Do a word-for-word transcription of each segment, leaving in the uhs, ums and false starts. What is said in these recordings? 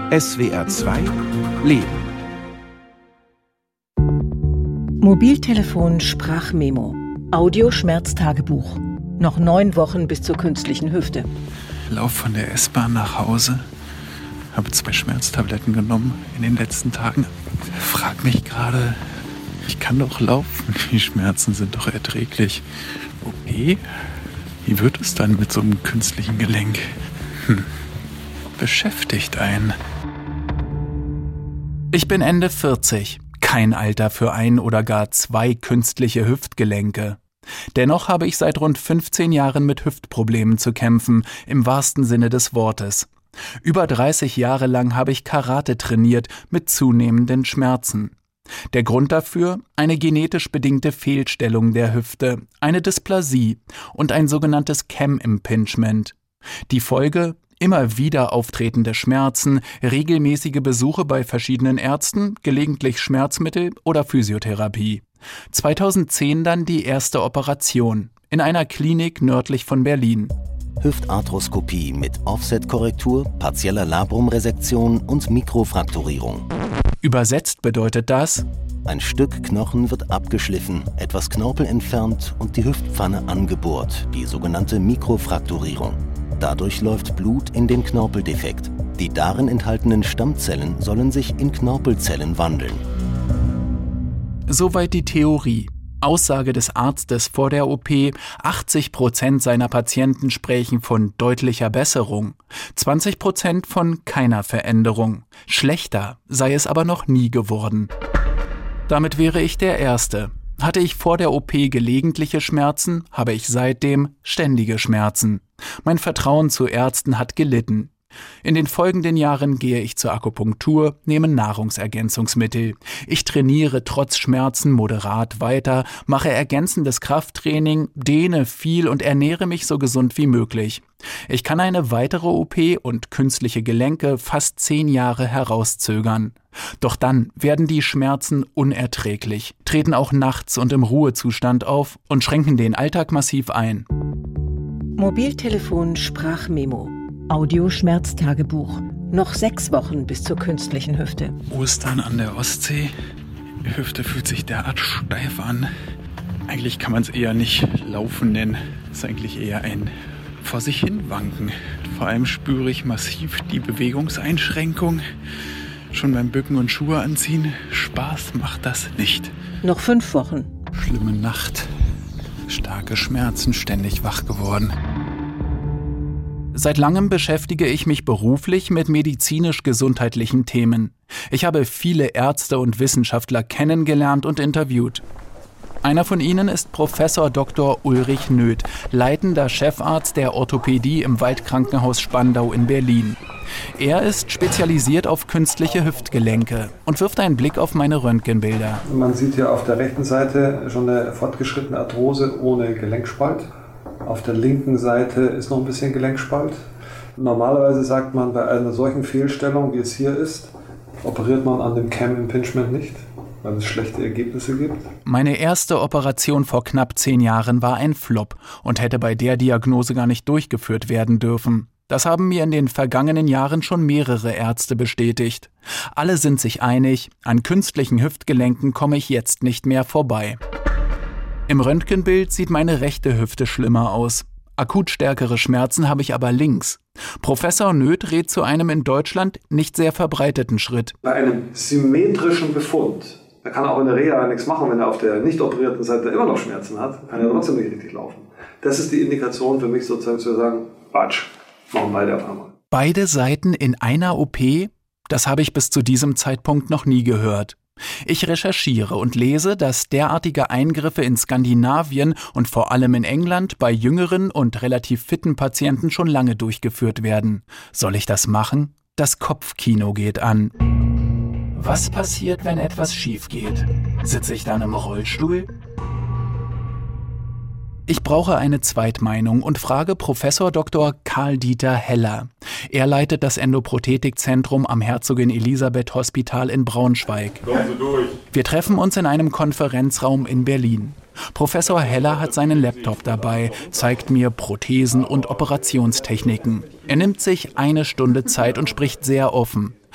S W R zwei Leben. Mobiltelefon Sprachmemo. Audio-Schmerztagebuch. Noch neun Wochen bis zur künstlichen Hüfte. Lauf von der S-Bahn nach Hause. Habe zwei Schmerztabletten genommen in den letzten Tagen. Frag mich gerade, ich kann doch laufen. Die Schmerzen sind doch erträglich. Okay, wie wird es dann mit so einem künstlichen Gelenk? Hm. Beschäftigt einen. Ich bin Ende vierzig. Kein Alter für ein oder gar zwei künstliche Hüftgelenke. Dennoch habe ich seit rund fünfzehn Jahren mit Hüftproblemen zu kämpfen, im wahrsten Sinne des Wortes. Über dreißig Jahre lang habe ich Karate trainiert mit zunehmenden Schmerzen. Der Grund dafür? Eine genetisch bedingte Fehlstellung der Hüfte, eine Dysplasie und ein sogenanntes Cam Impingement. Die Folge? Immer wieder auftretende Schmerzen, regelmäßige Besuche bei verschiedenen Ärzten, gelegentlich Schmerzmittel oder Physiotherapie. zweitausendzehn dann die erste Operation in einer Klinik nördlich von Berlin. Hüftarthroskopie mit Offset-Korrektur, partieller Labrumresektion und Mikrofrakturierung. Übersetzt bedeutet das: Ein Stück Knochen wird abgeschliffen, etwas Knorpel entfernt und die Hüftpfanne angebohrt, die sogenannte Mikrofrakturierung. Dadurch läuft Blut in den Knorpeldefekt. Die darin enthaltenen Stammzellen sollen sich in Knorpelzellen wandeln. Soweit die Theorie. Aussage des Arztes vor der O P, achtzig Prozent seiner Patienten sprechen von deutlicher Besserung, zwanzig Prozent von keiner Veränderung. Schlechter sei es aber noch nie geworden. Damit wäre ich der Erste. Hatte ich vor der O P gelegentliche Schmerzen, habe ich seitdem ständige Schmerzen. Mein Vertrauen zu Ärzten hat gelitten. In den folgenden Jahren gehe ich zur Akupunktur, nehme Nahrungsergänzungsmittel. Ich trainiere trotz Schmerzen moderat weiter, mache ergänzendes Krafttraining, dehne viel und ernähre mich so gesund wie möglich. Ich kann eine weitere O P und künstliche Gelenke fast zehn Jahre herauszögern. Doch dann werden die Schmerzen unerträglich, treten auch nachts und im Ruhezustand auf und schränken den Alltag massiv ein. Mobiltelefon Sprachmemo. Audio-Schmerztagebuch. Noch sechs Wochen bis zur künstlichen Hüfte. Ostern an der Ostsee. Die Hüfte fühlt sich derart steif an. Eigentlich kann man es eher nicht laufen nennen. Es ist eigentlich eher ein vor sich hin wanken. Vor allem spüre ich massiv die Bewegungseinschränkung. Schon beim Bücken und Schuhe anziehen. Spaß macht das nicht. Noch fünf Wochen. Schlimme Nacht. Starke Schmerzen, ständig wach geworden. Seit langem beschäftige ich mich beruflich mit medizinisch-gesundheitlichen Themen. Ich habe viele Ärzte und Wissenschaftler kennengelernt und interviewt. Einer von ihnen ist Professor Doktor Ulrich Nöth, leitender Chefarzt der Orthopädie im Waldkrankenhaus Spandau in Berlin. Er ist spezialisiert auf künstliche Hüftgelenke und wirft einen Blick auf meine Röntgenbilder. Man sieht hier auf der rechten Seite schon eine fortgeschrittene Arthrose ohne Gelenkspalt. Auf der linken Seite ist noch ein bisschen Gelenkspalt. Normalerweise sagt man, bei einer solchen Fehlstellung, wie es hier ist, operiert man an dem Cam Impingement nicht, weil es schlechte Ergebnisse gibt. Meine erste Operation vor knapp zehn Jahren war ein Flop und hätte bei der Diagnose gar nicht durchgeführt werden dürfen. Das haben mir in den vergangenen Jahren schon mehrere Ärzte bestätigt. Alle sind sich einig, an künstlichen Hüftgelenken komme ich jetzt nicht mehr vorbei. Im Röntgenbild sieht meine rechte Hüfte schlimmer aus. Akut stärkere Schmerzen habe ich aber links. Professor Nöth rät zu einem in Deutschland nicht sehr verbreiteten Schritt. Bei einem symmetrischen Befund, da kann auch in der Reha nichts machen, wenn er auf der nicht operierten Seite immer noch Schmerzen hat, kann er trotzdem nicht richtig laufen. Das ist die Indikation für mich sozusagen zu sagen, Batsch, machen beide auf einmal. Beide Seiten in einer O P? Das habe ich bis zu diesem Zeitpunkt noch nie gehört. Ich recherchiere und lese, dass derartige Eingriffe in Skandinavien und vor allem in England bei jüngeren und relativ fitten Patienten schon lange durchgeführt werden. Soll ich das machen? Das Kopfkino geht an. Was passiert, wenn etwas schief geht? Sitze ich dann im Rollstuhl? Ich brauche eine Zweitmeinung und frage Professor Doktor Karl-Dieter Heller. Er leitet das Endoprothetikzentrum am Herzogin Elisabeth Hospital in Braunschweig. Kommen Sie durch. Wir treffen uns in einem Konferenzraum in Berlin. Professor Heller hat seinen Laptop dabei, zeigt mir Prothesen und Operationstechniken. Er nimmt sich eine Stunde Zeit und spricht sehr offen.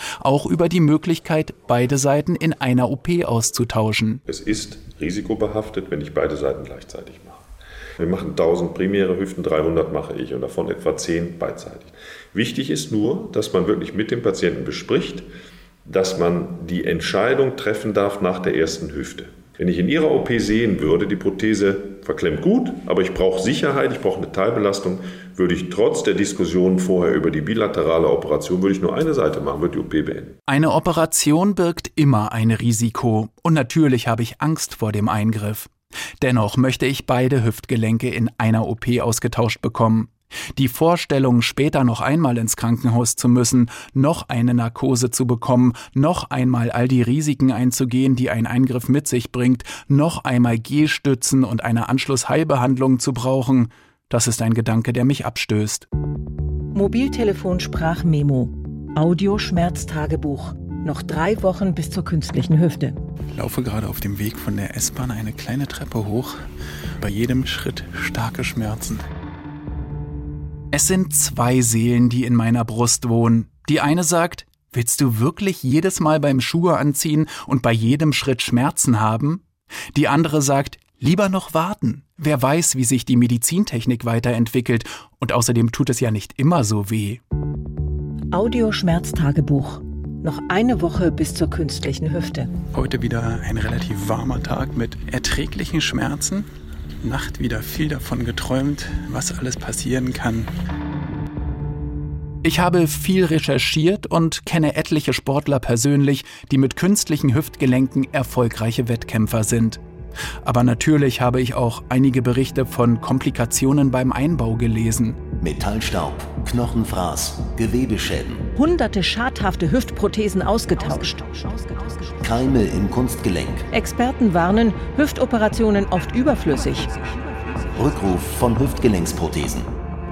Auch über die Möglichkeit, beide Seiten in einer O P auszutauschen. Es ist risikobehaftet, wenn ich beide Seiten gleichzeitig mache. Wir machen tausend primäre Hüften, dreihundert mache ich und davon etwa zehn beidseitig. Wichtig ist nur, dass man wirklich mit dem Patienten bespricht, dass man die Entscheidung treffen darf nach der ersten Hüfte. Wenn ich in Ihrer O P sehen würde, die Prothese verklemmt gut, aber ich brauche Sicherheit, ich brauche eine Teilbelastung, würde ich trotz der Diskussion vorher über die bilaterale Operation, würde ich nur eine Seite machen, würde die O P beenden. Eine Operation birgt immer ein Risiko und natürlich habe ich Angst vor dem Eingriff. Dennoch möchte ich beide Hüftgelenke in einer O P ausgetauscht bekommen. Die Vorstellung, später noch einmal ins Krankenhaus zu müssen, noch eine Narkose zu bekommen, noch einmal all die Risiken einzugehen, die ein Eingriff mit sich bringt, noch einmal G-Stützen und eine Anschlussheilbehandlung zu brauchen, das ist ein Gedanke, der mich abstößt. Mobiltelefon Sprachmemo. Audio-Schmerztagebuch. Noch drei Wochen bis zur künstlichen Hüfte. Ich laufe gerade auf dem Weg von der S-Bahn eine kleine Treppe hoch. Bei jedem Schritt starke Schmerzen. Es sind zwei Seelen, die in meiner Brust wohnen. Die eine sagt, willst du wirklich jedes Mal beim Schuhe anziehen und bei jedem Schritt Schmerzen haben? Die andere sagt, lieber noch warten. Wer weiß, wie sich die Medizintechnik weiterentwickelt. Und außerdem tut es ja nicht immer so weh. Audio-Schmerztagebuch. Noch eine Woche bis zur künstlichen Hüfte. Heute wieder ein relativ warmer Tag mit erträglichen Schmerzen. Nacht wieder viel davon geträumt, was alles passieren kann. Ich habe viel recherchiert und kenne etliche Sportler persönlich, die mit künstlichen Hüftgelenken erfolgreiche Wettkämpfer sind. Aber natürlich habe ich auch einige Berichte von Komplikationen beim Einbau gelesen. Metallstaub, Knochenfraß, Gewebeschäden. Hunderte schadhafte Hüftprothesen ausgetauscht. Keime im Kunstgelenk. Experten warnen, Hüftoperationen oft überflüssig. Rückruf von Hüftgelenksprothesen.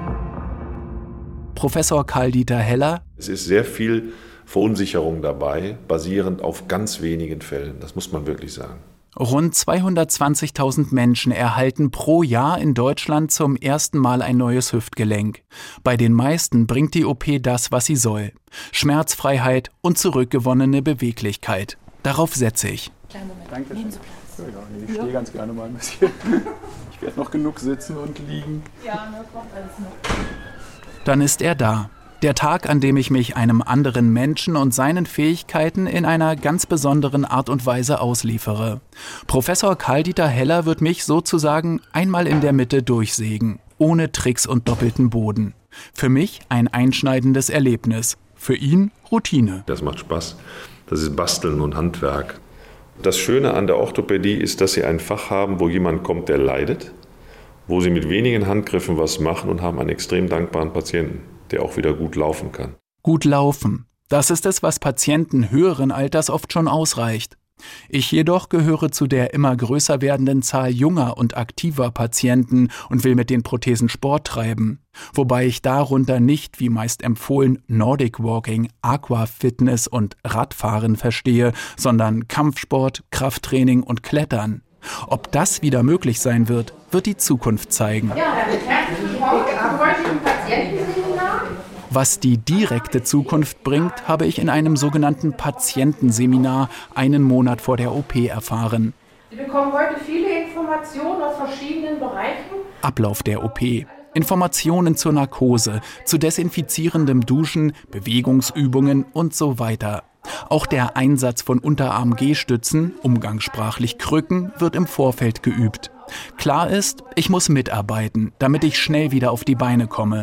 Professor Karl-Dieter Heller. Es ist sehr viel Verunsicherung dabei, basierend auf ganz wenigen Fällen. Das muss man wirklich sagen. Rund zweihundertzwanzigtausend Menschen erhalten pro Jahr in Deutschland zum ersten Mal ein neues Hüftgelenk. Bei den meisten bringt die O P das, was sie soll. Schmerzfreiheit und zurückgewonnene Beweglichkeit. Darauf setze ich. Kleinen Moment. Danke schön. Ja, ich stehe ganz gerne mal ein bisschen. Ich werde noch genug sitzen und liegen. Ja, das kommt alles noch. Dann ist er da. Der Tag, an dem ich mich einem anderen Menschen und seinen Fähigkeiten in einer ganz besonderen Art und Weise ausliefere. Professor Karl-Dieter Heller wird mich sozusagen einmal in der Mitte durchsägen, ohne Tricks und doppelten Boden. Für mich ein einschneidendes Erlebnis, für ihn Routine. Das macht Spaß, das ist Basteln und Handwerk. Das Schöne an der Orthopädie ist, dass Sie ein Fach haben, wo jemand kommt, der leidet, wo Sie mit wenigen Handgriffen was machen und haben einen extrem dankbaren Patienten, der auch wieder gut laufen kann. Gut laufen, das ist es, was Patienten höheren Alters oft schon ausreicht. Ich jedoch gehöre zu der immer größer werdenden Zahl junger und aktiver Patienten und will mit den Prothesen Sport treiben. Wobei ich darunter nicht, wie meist empfohlen, Nordic Walking, Aquafitness und Radfahren verstehe, sondern Kampfsport, Krafttraining und Klettern. Ob das wieder möglich sein wird, wird die Zukunft zeigen. Ja, herzlich willkommen heute im Patientenseminar. Was die direkte Zukunft bringt, habe ich in einem sogenannten Patientenseminar einen Monat vor der O P erfahren. Sie bekommen heute viele Informationen aus verschiedenen Bereichen. Ablauf der O P. Informationen zur Narkose, zu desinfizierendem Duschen, Bewegungsübungen und so weiter. Auch der Einsatz von Unterarm-G-Stützen, umgangssprachlich Krücken, wird im Vorfeld geübt. Klar ist, ich muss mitarbeiten, damit ich schnell wieder auf die Beine komme.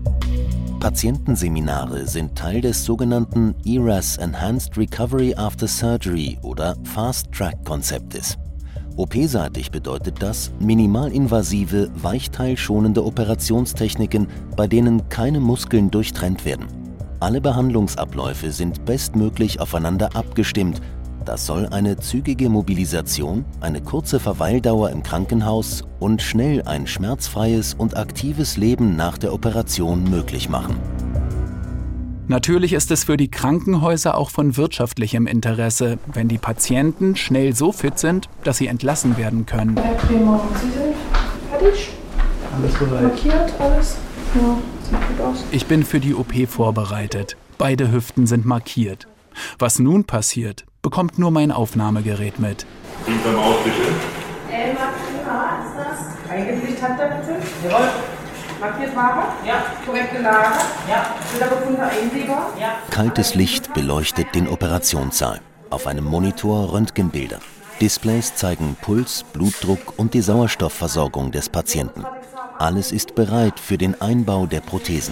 Patientenseminare sind Teil des sogenannten E R A S Enhanced Recovery After Surgery oder Fast-Track-Konzeptes. O P-seitig bedeutet das minimalinvasive, weichteilschonende Operationstechniken, bei denen keine Muskeln durchtrennt werden. Alle Behandlungsabläufe sind bestmöglich aufeinander abgestimmt. Das soll eine zügige Mobilisation, eine kurze Verweildauer im Krankenhaus und schnell ein schmerzfreies und aktives Leben nach der Operation möglich machen. Natürlich ist es für die Krankenhäuser auch von wirtschaftlichem Interesse, wenn die Patienten schnell so fit sind, dass sie entlassen werden können. Herr Kremer, Sie sind fertig? Alles bereit. Markiert, alles? Ja, sieht gut aus. Ich bin für die O P vorbereitet. Beide Hüften sind markiert. Was nun passiert, bekommt nur mein Aufnahmegerät mit. Klingt beim Aus bitte. Äh, Markierer ist das. Eigentlich hat er bitte. Jawohl. Markiert Ware? Ja. Korrekte Lage? Ja. Wiedergefundener Einleger? Ja. Kaltes Licht beleuchtet den Operationssaal. Auf einem Monitor Röntgenbilder. Displays zeigen Puls, Blutdruck und die Sauerstoffversorgung des Patienten. Alles ist bereit für den Einbau der Prothesen.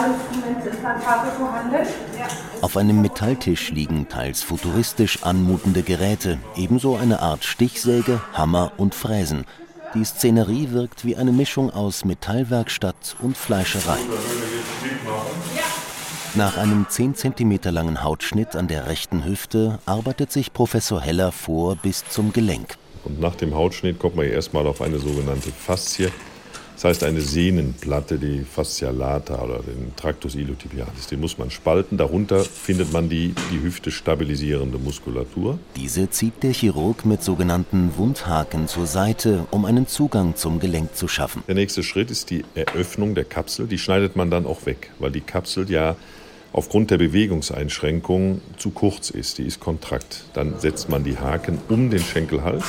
Auf einem Metalltisch liegen teils futuristisch anmutende Geräte, ebenso eine Art Stichsäge, Hammer und Fräsen. Die Szenerie wirkt wie eine Mischung aus Metallwerkstatt und Fleischerei. Nach einem zehn Zentimeter langen Hautschnitt an der rechten Hüfte arbeitet sich Professor Heller vor bis zum Gelenk. Und nach dem Hautschnitt kommt man erstmal auf eine sogenannte Faszie. Das heißt eine Sehnenplatte, die Fascia lata oder den Tractus iliotibialis. Den muss man spalten. Darunter findet man die, die Hüfte stabilisierende Muskulatur. Diese zieht der Chirurg mit sogenannten Wundhaken zur Seite, um einen Zugang zum Gelenk zu schaffen. Der nächste Schritt ist die Eröffnung der Kapsel. Die schneidet man dann auch weg, weil die Kapsel ja aufgrund der Bewegungseinschränkung zu kurz ist. Die ist kontrakt. Dann setzt man die Haken um den Schenkelhals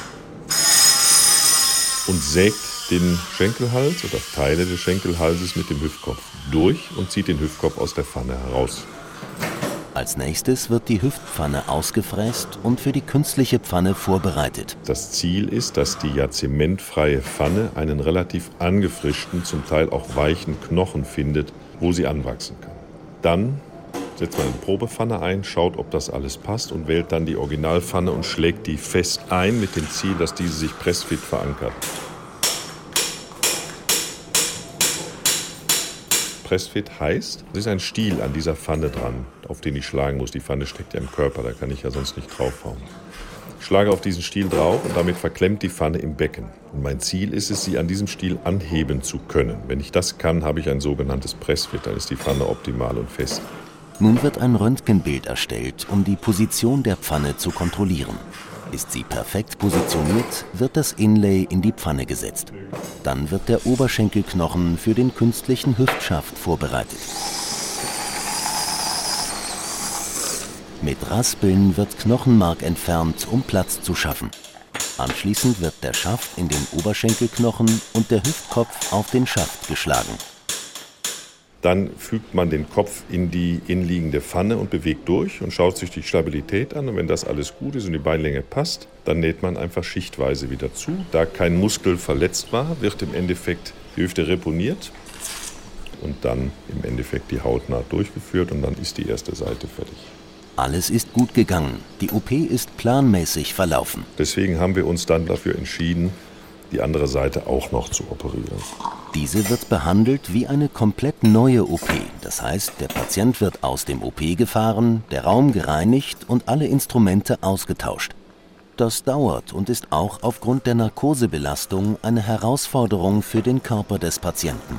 und sägt den Schenkelhals oder Teile des Schenkelhalses mit dem Hüftkopf durch und zieht den Hüftkopf aus der Pfanne heraus. Als nächstes wird die Hüftpfanne ausgefräst und für die künstliche Pfanne vorbereitet. Das Ziel ist, dass die ja zementfreie Pfanne einen relativ angefrischten, zum Teil auch weichen Knochen findet, wo sie anwachsen kann. Dann setzt man eine Probepfanne ein, schaut, ob das alles passt und wählt dann die Originalpfanne und schlägt die fest ein mit dem Ziel, dass diese sich pressfit verankert. Pressfit heißt, es ist ein Stiel an dieser Pfanne dran, auf den ich schlagen muss. Die Pfanne steckt ja im Körper, da kann ich ja sonst nicht draufhauen. Ich schlage auf diesen Stiel drauf und damit verklemmt die Pfanne im Becken. Und mein Ziel ist es, sie an diesem Stiel anheben zu können. Wenn ich das kann, habe ich ein sogenanntes Pressfit, dann ist die Pfanne optimal und fest. Nun wird ein Röntgenbild erstellt, um die Position der Pfanne zu kontrollieren. Ist sie perfekt positioniert, wird das Inlay in die Pfanne gesetzt. Dann wird der Oberschenkelknochen für den künstlichen Hüftschaft vorbereitet. Mit Raspeln wird Knochenmark entfernt, um Platz zu schaffen. Anschließend wird der Schaft in den Oberschenkelknochen und der Hüftkopf auf den Schaft geschlagen. Dann fügt man den Kopf in die innenliegende Pfanne und bewegt durch und schaut sich die Stabilität an. Und wenn das alles gut ist und die Beinlänge passt, dann näht man einfach schichtweise wieder zu. Da kein Muskel verletzt war, wird im Endeffekt die Hüfte reponiert und dann im Endeffekt die Hautnaht durchgeführt und dann ist die erste Seite fertig. Alles ist gut gegangen. Die O P ist planmäßig verlaufen. Deswegen haben wir uns dann dafür entschieden, die andere Seite auch noch zu operieren. Diese wird behandelt wie eine komplett neue O P. Das heißt, der Patient wird aus dem O P gefahren, der Raum gereinigt und alle Instrumente ausgetauscht. Das dauert und ist auch aufgrund der Narkosebelastung eine Herausforderung für den Körper des Patienten.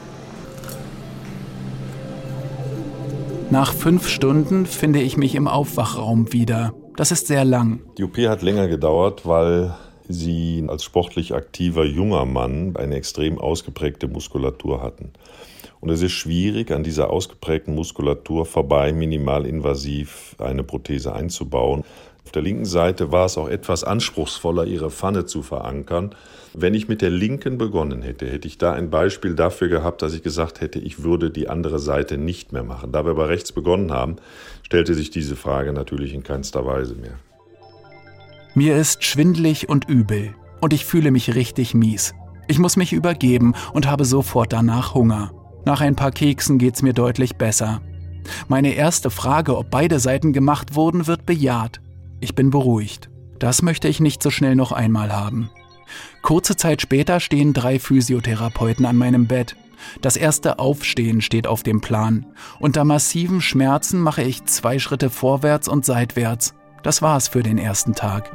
Nach fünf Stunden finde ich mich im Aufwachraum wieder. Das ist sehr lang. Die O P hat länger gedauert, weil sie als sportlich aktiver junger Mann eine extrem ausgeprägte Muskulatur hatten. Und es ist schwierig, an dieser ausgeprägten Muskulatur vorbei minimalinvasiv eine Prothese einzubauen. Auf der linken Seite war es auch etwas anspruchsvoller, ihre Pfanne zu verankern. Wenn ich mit der linken begonnen hätte, hätte ich da ein Beispiel dafür gehabt, dass ich gesagt hätte, ich würde die andere Seite nicht mehr machen. Da wir bei rechts begonnen haben, stellte sich diese Frage natürlich in keinster Weise mehr. Mir ist schwindelig und übel und ich fühle mich richtig mies. Ich muss mich übergeben und habe sofort danach Hunger. Nach ein paar Keksen geht's mir deutlich besser. Meine erste Frage, ob beide Seiten gemacht wurden, wird bejaht. Ich bin beruhigt. Das möchte ich nicht so schnell noch einmal haben. Kurze Zeit später stehen drei Physiotherapeuten an meinem Bett. Das erste Aufstehen steht auf dem Plan. Unter massiven Schmerzen mache ich zwei Schritte vorwärts und seitwärts. Das war's für den ersten Tag.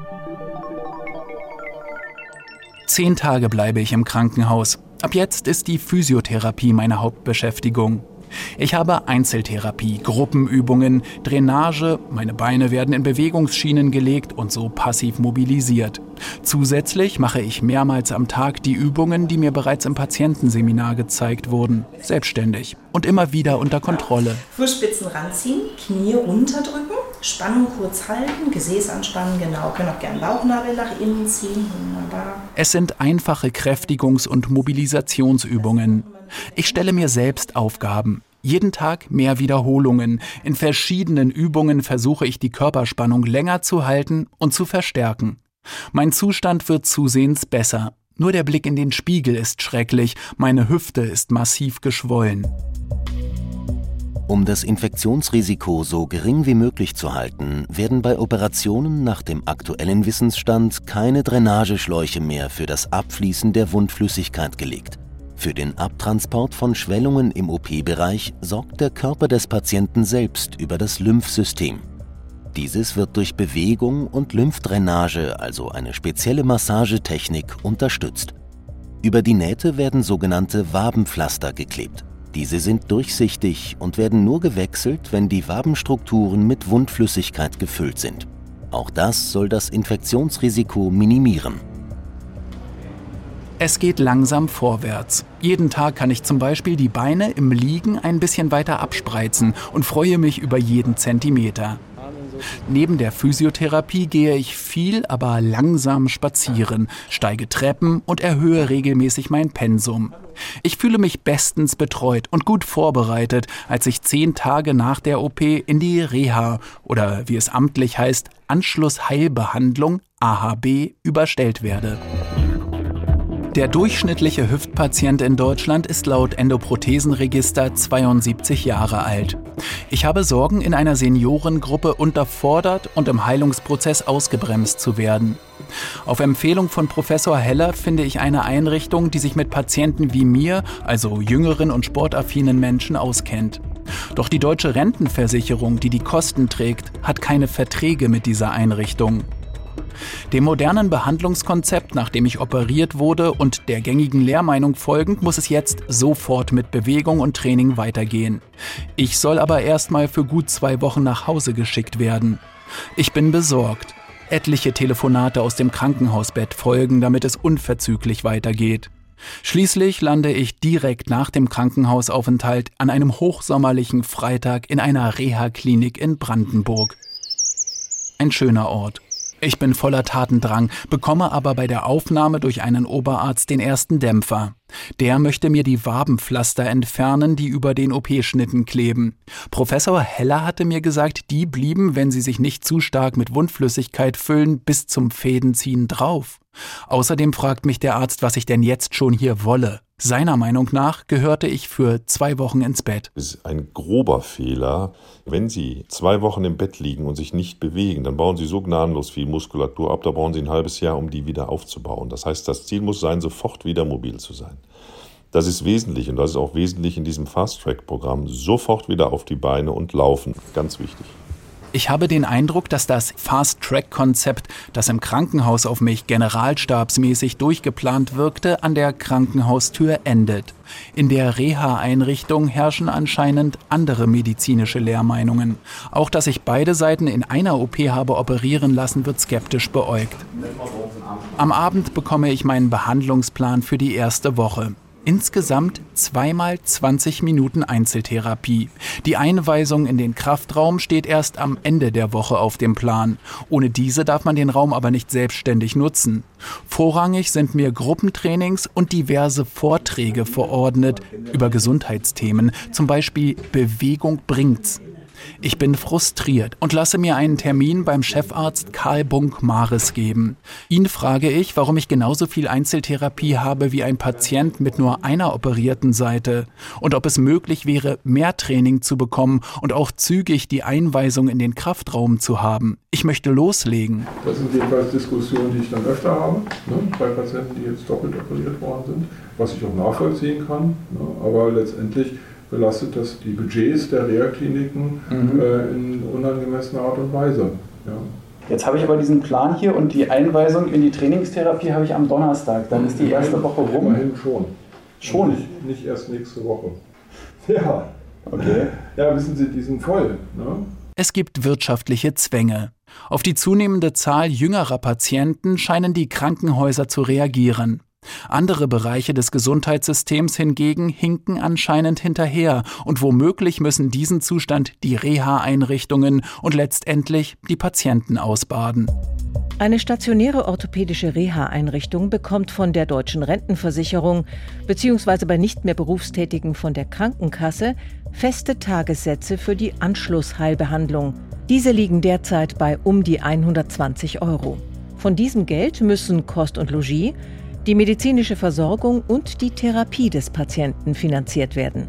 Zehn Tage bleibe ich im Krankenhaus. Ab jetzt ist die Physiotherapie meine Hauptbeschäftigung. Ich habe Einzeltherapie, Gruppenübungen, Drainage, meine Beine werden in Bewegungsschienen gelegt und so passiv mobilisiert. Zusätzlich mache ich mehrmals am Tag die Übungen, die mir bereits im Patientenseminar gezeigt wurden, selbstständig und immer wieder unter Kontrolle. Fußspitzen ranziehen, Knie runterdrücken, Spannung kurz halten, Gesäß anspannen, genau, können auch gerne Bauchnabel nach innen ziehen, wunderbar. Es sind einfache Kräftigungs- und Mobilisationsübungen. Ich stelle mir selbst Aufgaben. Jeden Tag mehr Wiederholungen. In verschiedenen Übungen versuche ich die Körperspannung länger zu halten und zu verstärken. Mein Zustand wird zusehends besser. Nur der Blick in den Spiegel ist schrecklich. Meine Hüfte ist massiv geschwollen. Um das Infektionsrisiko so gering wie möglich zu halten, werden bei Operationen nach dem aktuellen Wissensstand keine Drainageschläuche mehr für das Abfließen der Wundflüssigkeit gelegt. Für den Abtransport von Schwellungen im O P-Bereich sorgt der Körper des Patienten selbst über das Lymphsystem. Dieses wird durch Bewegung und Lymphdrainage, also eine spezielle Massagetechnik, unterstützt. Über die Nähte werden sogenannte Wabenpflaster geklebt. Diese sind durchsichtig und werden nur gewechselt, wenn die Wabenstrukturen mit Wundflüssigkeit gefüllt sind. Auch das soll das Infektionsrisiko minimieren. Es geht langsam vorwärts. Jeden Tag kann ich zum Beispiel die Beine im Liegen ein bisschen weiter abspreizen und freue mich über jeden Zentimeter. Neben der Physiotherapie gehe ich viel, aber langsam spazieren, steige Treppen und erhöhe regelmäßig mein Pensum. Ich fühle mich bestens betreut und gut vorbereitet, als ich zehn Tage nach der O P in die Reha oder wie es amtlich heißt, Anschlussheilbehandlung A H B überstellt werde. Der durchschnittliche Hüftpatient in Deutschland ist laut Endoprothesenregister zweiundsiebzig Jahre alt. Ich habe Sorgen, in einer Seniorengruppe unterfordert und im Heilungsprozess ausgebremst zu werden. Auf Empfehlung von Professor Heller finde ich eine Einrichtung, die sich mit Patienten wie mir, also jüngeren und sportaffinen Menschen, auskennt. Doch die deutsche Rentenversicherung, die die Kosten trägt, hat keine Verträge mit dieser Einrichtung. Dem modernen Behandlungskonzept, nach dem ich operiert wurde und der gängigen Lehrmeinung folgend, muss es jetzt sofort mit Bewegung und Training weitergehen. Ich soll aber erstmal für gut zwei Wochen nach Hause geschickt werden. Ich bin besorgt. Etliche Telefonate aus dem Krankenhausbett folgen, damit es unverzüglich weitergeht. Schließlich lande ich direkt nach dem Krankenhausaufenthalt an einem hochsommerlichen Freitag in einer Reha-Klinik in Brandenburg. Ein schöner Ort. Ich bin voller Tatendrang, bekomme aber bei der Aufnahme durch einen Oberarzt den ersten Dämpfer. Der möchte mir die Wabenpflaster entfernen, die über den O P-Schnitten kleben. Professor Heller hatte mir gesagt, die blieben, wenn sie sich nicht zu stark mit Wundflüssigkeit füllen, bis zum Fädenziehen drauf. Außerdem fragt mich der Arzt, was ich denn jetzt schon hier wolle. Seiner Meinung nach gehörte ich für zwei Wochen ins Bett. Es ist ein grober Fehler. Wenn Sie zwei Wochen im Bett liegen und sich nicht bewegen, dann bauen Sie so gnadenlos viel Muskulatur ab, da brauchen Sie ein halbes Jahr, um die wieder aufzubauen. Das heißt, das Ziel muss sein, sofort wieder mobil zu sein. Das ist wesentlich und das ist auch wesentlich in diesem Fast-Track-Programm. Sofort wieder auf die Beine und laufen. Ganz wichtig. Ich habe den Eindruck, dass das Fast-Track-Konzept, das im Krankenhaus auf mich generalstabsmäßig durchgeplant wirkte, an der Krankenhaustür endet. In der Reha-Einrichtung herrschen anscheinend andere medizinische Lehrmeinungen. Auch, dass ich beide Seiten in einer O P habe operieren lassen, wird skeptisch beäugt. Am Abend bekomme ich meinen Behandlungsplan für die erste Woche. Insgesamt zweimal zwanzig Minuten Einzeltherapie. Die Einweisung in den Kraftraum steht erst am Ende der Woche auf dem Plan. Ohne diese darf man den Raum aber nicht selbstständig nutzen. Vorrangig sind mir Gruppentrainings und diverse Vorträge verordnet über Gesundheitsthemen, zum Beispiel Bewegung bringt's. Ich bin frustriert und lasse mir einen Termin beim Chefarzt Karl Bunk-Mares geben. Ihn frage ich, warum ich genauso viel Einzeltherapie habe wie ein Patient mit nur einer operierten Seite und ob es möglich wäre, mehr Training zu bekommen und auch zügig die Einweisung in den Kraftraum zu haben. Ich möchte loslegen. Das sind jedenfalls Diskussionen, die ich dann öfter habe, ne, bei Patienten, die jetzt doppelt operiert worden sind, was ich auch nachvollziehen kann, ne, aber letztendlich belastet das die Budgets der Reha-Kliniken mhm. äh, in unangemessener Art und Weise. Ja. Jetzt habe ich aber diesen Plan hier und die Einweisung in die Trainingstherapie habe ich am Donnerstag. Dann ist die erste Woche rum. Immerhin schon. Schon? Nicht, nicht erst nächste Woche. Ja. Okay. Ja, wissen Sie, die sind voll. Ne? Es gibt wirtschaftliche Zwänge. Auf die zunehmende Zahl jüngerer Patienten scheinen die Krankenhäuser zu reagieren. Andere Bereiche des Gesundheitssystems hingegen hinken anscheinend hinterher und womöglich müssen diesen Zustand die Reha-Einrichtungen und letztendlich die Patienten ausbaden. Eine stationäre orthopädische Reha-Einrichtung bekommt von der Deutschen Rentenversicherung bzw. bei nicht mehr Berufstätigen von der Krankenkasse feste Tagessätze für die Anschlussheilbehandlung. Diese liegen derzeit bei um die hundertzwanzig Euro. Von diesem Geld müssen Kost und Logis, die medizinische Versorgung und die Therapie des Patienten finanziert werden.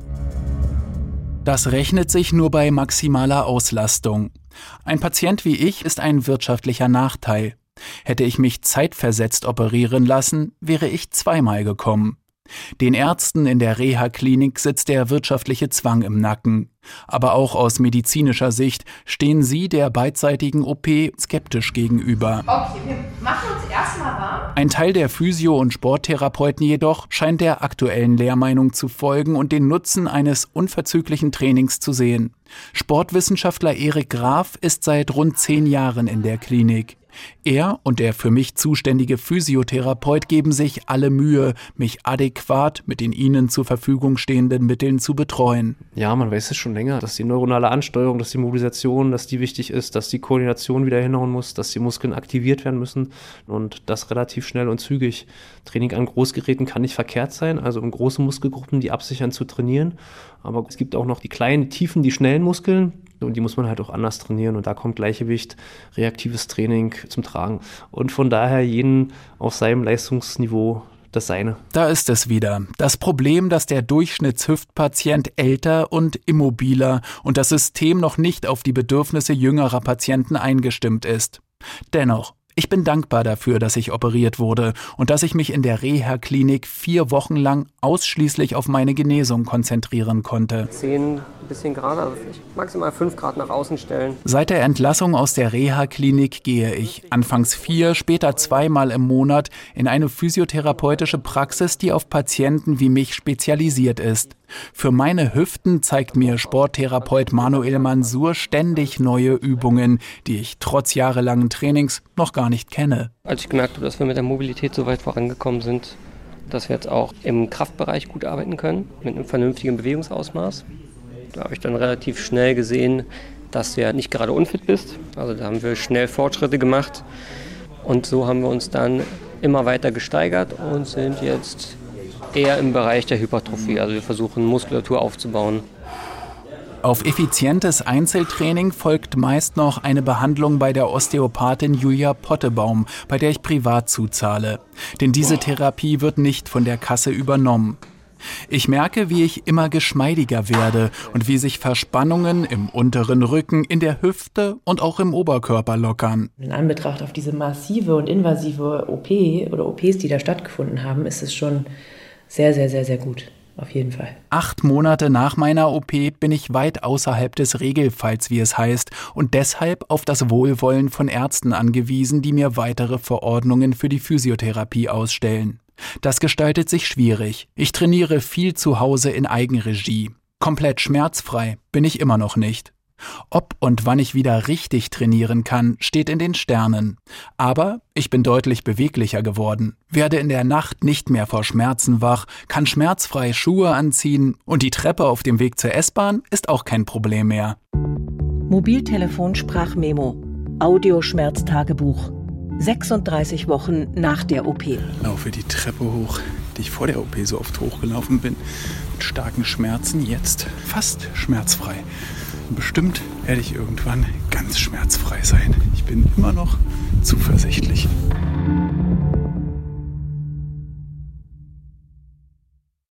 Das rechnet sich nur bei maximaler Auslastung. Ein Patient wie ich ist ein wirtschaftlicher Nachteil. Hätte ich mich zeitversetzt operieren lassen, wäre ich zweimal gekommen. Den Ärzten in der Reha-Klinik sitzt der wirtschaftliche Zwang im Nacken. Aber auch aus medizinischer Sicht stehen sie der beidseitigen O P skeptisch gegenüber. Okay, wir machen uns erstmal warm. Ein Teil der Physio- und Sporttherapeuten jedoch scheint der aktuellen Lehrmeinung zu folgen und den Nutzen eines unverzüglichen Trainings zu sehen. Sportwissenschaftler Erik Graf ist seit rund zehn Jahren in der Klinik. Er und der für mich zuständige Physiotherapeut geben sich alle Mühe, mich adäquat mit den ihnen zur Verfügung stehenden Mitteln zu betreuen. Ja, man weiß es schon länger, dass die neuronale Ansteuerung, dass die Mobilisation, dass die wichtig ist, dass die Koordination wieder hinhauen muss, dass die Muskeln aktiviert werden müssen und das relativ schnell und zügig. Training an Großgeräten kann nicht verkehrt sein, also in großen Muskelgruppen die absichern zu trainieren, aber es gibt auch noch die kleinen, tiefen, die schnellen Muskeln. Und die muss man halt auch anders trainieren und da kommt Gleichgewicht, reaktives Training zum Tragen. Und von daher jeden auf seinem Leistungsniveau das Seine. Da ist es wieder. Das Problem, dass der Durchschnittshüftpatient älter und immobiler und das System noch nicht auf die Bedürfnisse jüngerer Patienten eingestimmt ist. Dennoch, ich bin dankbar dafür, dass ich operiert wurde und dass ich mich in der Reha-Klinik vier Wochen lang ausschließlich auf meine Genesung konzentrieren konnte. Zehn, bisschen gerade, also maximal fünf Grad nach außen stellen. Seit der Entlassung aus der Reha-Klinik gehe ich anfangs vier, später zweimal im Monat in eine physiotherapeutische Praxis, die auf Patienten wie mich spezialisiert ist. Für meine Hüften zeigt mir Sporttherapeut Manuel Mansur ständig neue Übungen, die ich trotz jahrelangen Trainings noch gar nicht kenne. Als ich gemerkt habe, dass wir mit der Mobilität so weit vorangekommen sind, dass wir jetzt auch im Kraftbereich gut arbeiten können, mit einem vernünftigen Bewegungsausmaß, da habe ich dann relativ schnell gesehen, dass du ja nicht gerade unfit bist. Also da haben wir schnell Fortschritte gemacht und so haben wir uns dann immer weiter gesteigert und sind jetzt eher im Bereich der Hypertrophie. Also wir versuchen Muskulatur aufzubauen. Auf effizientes Einzeltraining folgt meist noch eine Behandlung bei der Osteopathin Julia Pottebaum, bei der ich privat zuzahle. Denn diese Therapie wird nicht von der Kasse übernommen. Ich merke, wie ich immer geschmeidiger werde und wie sich Verspannungen im unteren Rücken, in der Hüfte und auch im Oberkörper lockern. In Anbetracht auf diese massive und invasive O P oder O Ps, die da stattgefunden haben, ist es schon sehr, sehr, sehr, sehr gut. Auf jeden Fall. Acht Monate nach meiner O P bin ich weit außerhalb des Regelfalls, wie es heißt, und deshalb auf das Wohlwollen von Ärzten angewiesen, die mir weitere Verordnungen für die Physiotherapie ausstellen. Das gestaltet sich schwierig. Ich trainiere viel zu Hause in Eigenregie. Komplett schmerzfrei bin ich immer noch nicht. Ob und wann ich wieder richtig trainieren kann, steht in den Sternen. Aber ich bin deutlich beweglicher geworden, werde in der Nacht nicht mehr vor Schmerzen wach, kann schmerzfrei Schuhe anziehen und die Treppe auf dem Weg zur S-Bahn ist auch kein Problem mehr. Mobiltelefon Sprachmemo, Audioschmerztagebuch. sechsunddreißig Wochen nach der O P. Laufe die Treppe hoch, die ich vor der O P so oft hochgelaufen bin, mit starken Schmerzen, jetzt fast schmerzfrei. Bestimmt werde ich irgendwann ganz schmerzfrei sein. Ich bin immer noch zuversichtlich.